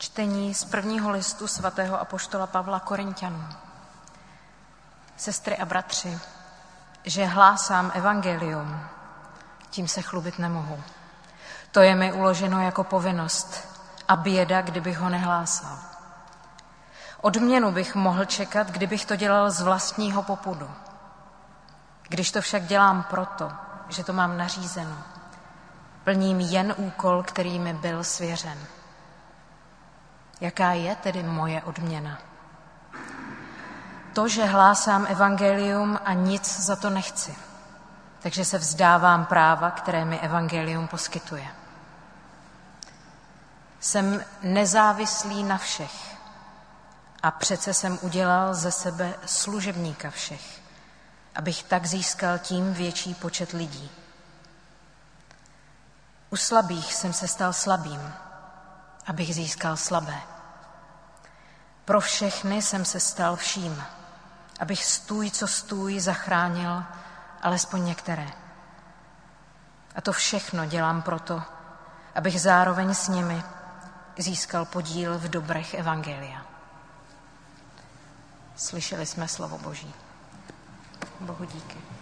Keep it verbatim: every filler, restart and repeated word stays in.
Čtení z prvního listu svatého apoštola Pavla Korinťanům. Sestry a bratři, že hlásám evangelium, tím se chlubit nemohu. To je mi uloženo jako povinnost a běda, kdybych ho nehlásal. Odměnu bych mohl čekat, kdybych to dělal z vlastního popudu. Když to však dělám proto, že to mám nařízeno, plním jen úkol, který mi byl svěřen. Jaká je tedy moje odměna? To, že hlásám evangelium a nic za to nechci, takže se vzdávám práva, které mi evangelium poskytuje. Jsem nezávislý na všech a přece jsem udělal ze sebe služebníka všech, abych tak získal tím větší počet lidí. U slabých jsem se stal slabým, abych získal slabé. Pro všechny jsem se stal vším, abych stůj, co stůj, zachránil alespoň některé. A to všechno dělám proto, abych zároveň s nimi získal podíl v dobrech evangelia. Slyšeli jsme slovo Boží. Bohu díky.